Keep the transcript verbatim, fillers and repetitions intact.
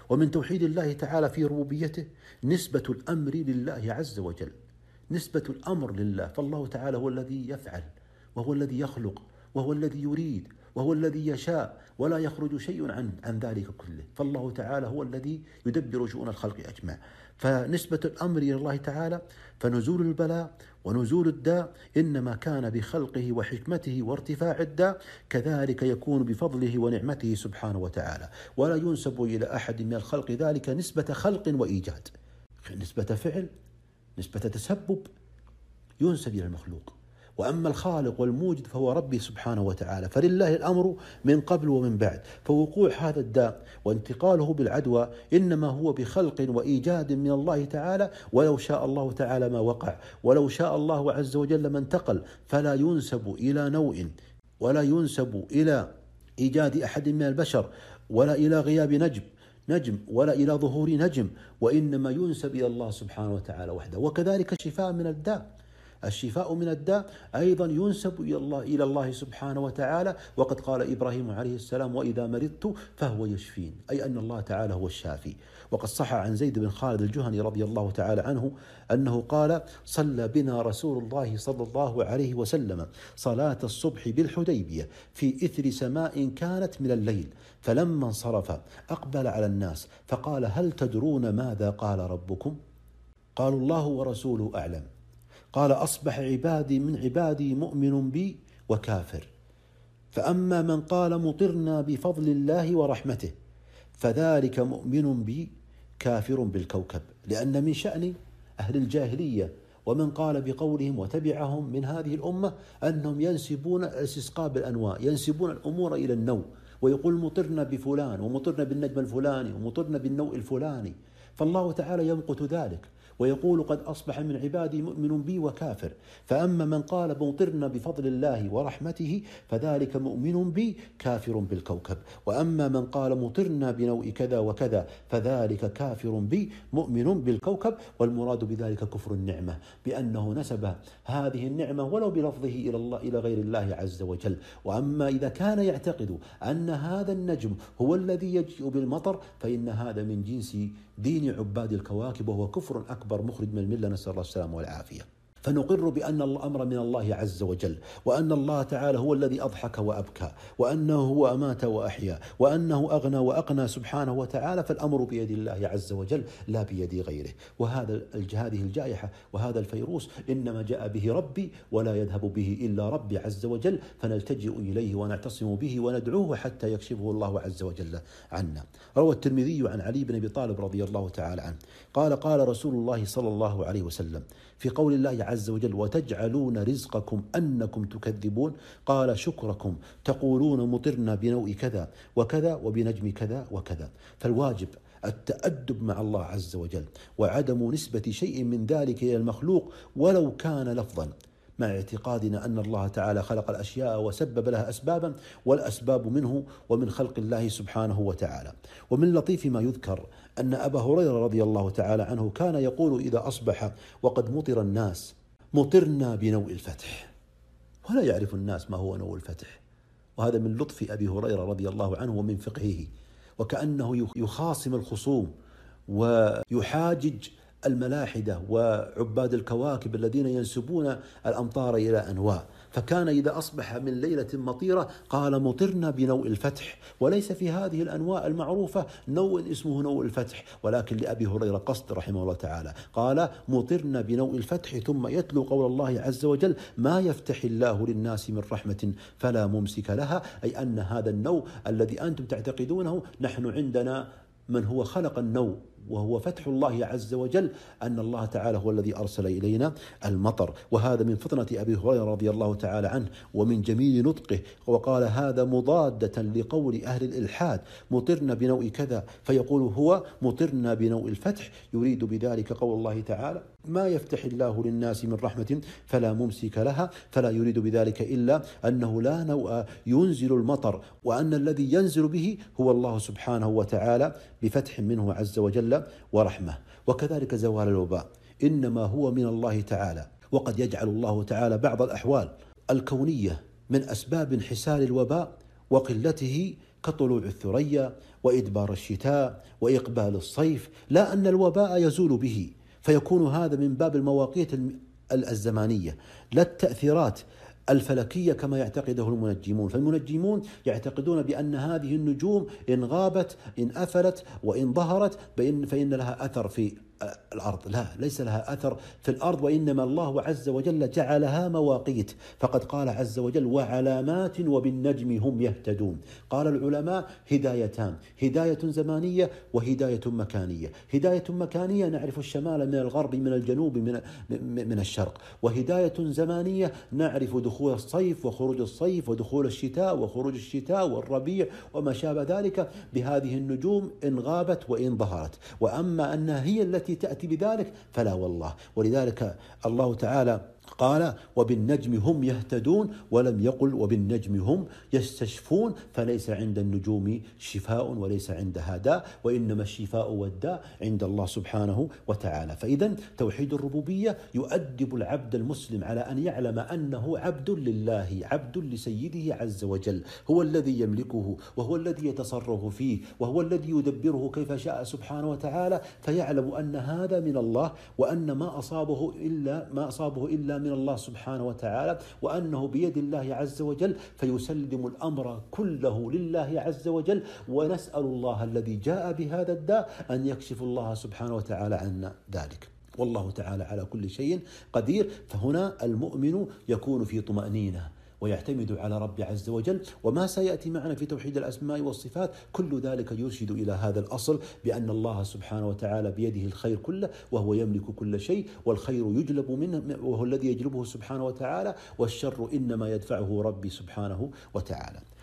ومن توحيد الله تعالى في ربوبيته نسبة الأمر لله عز وجل، نسبة الأمر لله، فالله تعالى هو الذي يفعل وهو الذي يخلق وهو الذي يريد وهو الذي يشاء، ولا يخرج شيء عن عن ذلك كله، فالله تعالى هو الذي يدبر شؤون الخلق أجمع. فنسبة الأمر إلى الله تعالى، فنزول البلاء ونزول الداء إنما كان بخلقه وحكمته وارتفاع الداء، كذلك يكون بفضله ونعمته سبحانه وتعالى، ولا ينسب إلى أحد من الخلق ذلك نسبة خلق وإيجاد، نسبة فعل، نسبة تسبب ينسب إلى المخلوق. وأما الخالق والموجد فهو ربي سبحانه وتعالى، فلله الأمر من قبل ومن بعد، فوقوع هذا الداء وانتقاله بالعدوى إنما هو بخلق وإيجاد من الله تعالى، ولو شاء الله تعالى ما وقع، ولو شاء الله عز وجل ما انتقل، فلا ينسب إلى نوع ولا ينسب إلى إيجاد أحد من البشر ولا إلى غياب نجم نجم ولا إلى ظهور نجم، وإنما ينسب إلى الله سبحانه وتعالى وحده. وكذلك الشفاء من الداء، الشفاء من الداء أيضا ينسب إلى الله إلى الله سبحانه وتعالى، وقد قال إبراهيم عليه السلام: وإذا مرضت فهو يشفين، أي أن الله تعالى هو الشافي. وقد صح عن زيد بن خالد الجهني رضي الله تعالى عنه أنه قال: صلى بنا رسول الله صلى الله عليه وسلم صلاة الصبح بالحديبية في إثر سماء كانت من الليل، فلما انصرف أقبل على الناس فقال: هل تدرون ماذا قال ربكم؟ قالوا: الله ورسوله أعلم. قال: أصبح عبادي من عبادي مؤمن بي وكافر، فأما من قال مطرنا بفضل الله ورحمته فذلك مؤمن بي كافر بالكوكب، لأن من شأن أهل الجاهلية ومن قال بقولهم وتبعهم من هذه الأمة أنهم ينسبون الاستسقاء بالأنواع، ينسبون الأمور إلى النوع، ويقول مطرنا بفلان ومطرنا بالنجم الفلاني ومطرنا بالنوع الفلاني، فالله تعالى يمقت ذلك ويقول: قد أصبح من عبادي مؤمن بي وكافر، فأما من قال مطرنا بفضل الله ورحمته فذلك مؤمن بي كافر بالكوكب، وأما من قال مطرنا بنوء كذا وكذا فذلك كافر بي مؤمن بالكوكب. والمراد بذلك كفر النعمة، بأنه نسب هذه النعمة ولو بلفظه إلى الله إلى غير الله عز وجل. وأما إذا كان يعتقد أن هذا النجم هو الذي يجيء بالمطر فإن هذا من جنس دين عباد الكواكب، وهو كفر أكبر مخرج من الملة، نسأل الله السلامة والعافية. فنقر بأن الأمر من الله عز وجل، وأن الله تعالى هو الذي أضحك وأبكى، وأنه هو أمات وأحيا، وأنه أغنى وأقنى سبحانه وتعالى، فالأمر بيد الله عز وجل لا بيد غيره. وهذا هذه الجائحة وهذا الفيروس إنما جاء به ربي ولا يذهب به إلا ربي عز وجل، فنلتجئ إليه ونعتصم به وندعوه حتى يكشفه الله عز وجل عنا. روى الترمذي عن علي بن أبي طالب رضي الله تعالى عنه قال: قال رسول الله صلى الله عليه وسلم في قول الله عز وجل: وتجعلون رزقكم أنكم تكذبون، قال: شكركم تقولون مطرنا بنوء كذا وكذا وبنجم كذا وكذا. فالواجب التأدب مع الله عز وجل، وعدم نسبة شيء من ذلك إلى المخلوق ولو كان لفظا، مع اعتقادنا أن الله تعالى خلق الأشياء وسبب لها أسبابا، والأسباب منه ومن خلق الله سبحانه وتعالى. ومن لطيف ما يذكر أن أبا هريرة رضي الله تعالى عنه كان يقول إذا أصبح وقد مطر الناس: مطرنا بنوء الفتح. ولا يعرف الناس ما هو نوء الفتح، وهذا من لطف أبي هريرة رضي الله عنه ومن فقهه، وكأنه يخاصم الخصوم ويحاجج الملاحدة وعباد الكواكب الذين ينسبون الأمطار إلى أنواع. فكان إذا أصبح من ليلة مطيرة قال: مطرنا بنوء الفتح، وليس في هذه الأنواع المعروفة نوء اسمه نوء الفتح، ولكن لأبي هريرة قصد رحمه الله تعالى، قال: مطرنا بنوء الفتح، ثم يتلو قول الله عز وجل: ما يفتح الله للناس من رحمة فلا ممسك لها، أي أن هذا النوء الذي أنتم تعتقدونه نحن عندنا من هو خلق النوء وهو فتح الله عز وجل، أن الله تعالى هو الذي أرسل إلينا المطر. وهذا من فطنة أبي هريرة رضي الله تعالى عنه ومن جميل نطقه. وقال: هذا مضادة لقول أهل الإلحاد: مطرنا بنوء كذا، فيقول هو مطرنا بنوء الفتح، يريد بذلك قول الله تعالى: ما يفتح الله للناس من رحمة فلا ممسك لها، فلا يريد بذلك إلا أنه لا نوء ينزل المطر، وأن الذي ينزل به هو الله سبحانه وتعالى بفتح منه عز وجل ورحمة. وكذلك زوال الوباء إنما هو من الله تعالى، وقد يجعل الله تعالى بعض الأحوال الكونية من أسباب انحسار الوباء وقلته كطلوع الثريا وإدبار الشتاء وإقبال الصيف، لا أن الوباء يزول به، فيكون هذا من باب المواقيت الزمانية لا التأثيرات الفلكية كما يعتقده المنجمون. فالمنجمون يعتقدون بأن هذه النجوم إن غابت إن أفلت وإن ظهرت فإن لها أثر في الأرض. لا، ليس لها أثر في الأرض، وإنما الله عز وجل جعلها مواقيت، فقد قال عز وجل وعلامات وبالنجم هم يهتدون. قال العلماء هدايتان، هداية زمانية وهداية مكانية. هداية مكانية نعرف الشمال من الغرب من الجنوب من من الشرق، وهداية زمانية نعرف دخول الصيف وخروج الصيف ودخول الشتاء وخروج الشتاء والربيع وما شابه ذلك بهذه النجوم إن غابت وإن ظهرت. وأما أنها هي التي تأتي بذلك فلا والله. ولذلك الله تعالى قال وبالنجم هم يهتدون، ولم يقل وبالنجم هم يستشفون، فليس عند النجوم شفاء وليس عندها داء، وإنما الشفاء والداء عند الله سبحانه وتعالى. فإذا توحيد الربوبية يؤدب العبد المسلم على أن يعلم أنه عبد لله، عبد لسيده عز وجل، هو الذي يملكه وهو الذي يتصرف فيه وهو الذي يدبره كيف شاء سبحانه وتعالى، فيعلم أن هذا من الله، وأن ما أصابه إلا ما أصابه إلا من الله سبحانه وتعالى، وأنه بيد الله عز وجل، فيسلم الأمر كله لله عز وجل. ونسأل الله الذي جاء بهذا الداء أن يكشف الله سبحانه وتعالى عنا ذلك، والله تعالى على كل شيء قدير. فهنا المؤمن يكون في طمأنينة ويعتمد على رب عز وجل. وما سيأتي معنا في توحيد الأسماء والصفات كل ذلك يرشد إلى هذا الأصل، بأن الله سبحانه وتعالى بيده الخير كله، وهو يملك كل شيء، والخير يجلب منه وهو الذي يجلبه سبحانه وتعالى، والشر إنما يدفعه ربي سبحانه وتعالى.